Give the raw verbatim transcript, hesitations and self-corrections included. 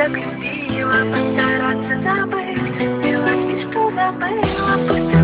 так любила, постараться забыть. Милости, что забыла, пусть